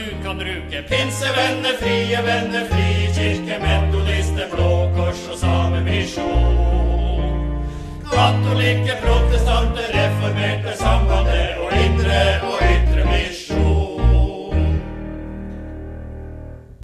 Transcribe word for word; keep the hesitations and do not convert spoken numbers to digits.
kan bruke. Pinsevenner, frie venner, frikirke, metodister, Blå Kors og Samemisjon. Katolikke, protestanter, reformerte, sambandet og indre og ytre.